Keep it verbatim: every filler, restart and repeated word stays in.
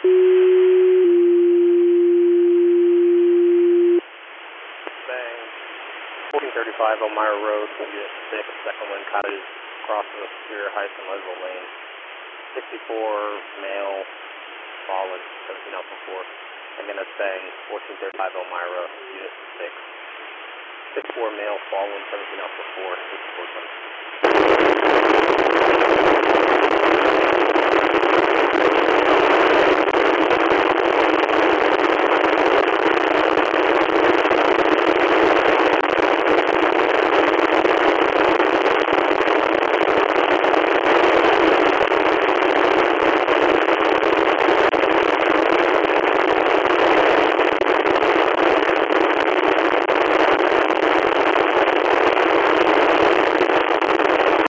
Bang. fourteen thirty-five Elmira Road, Unit six, second wind cottage, crossing the Superior Heights and Leadville Lane. sixty-four male, fallen, seventeen Alpha four. Again, that's Bang, fourteen thirty-five Elmira, Unit six. sixty-four male, fallen, seventeen Alpha four, sixty-four twenty.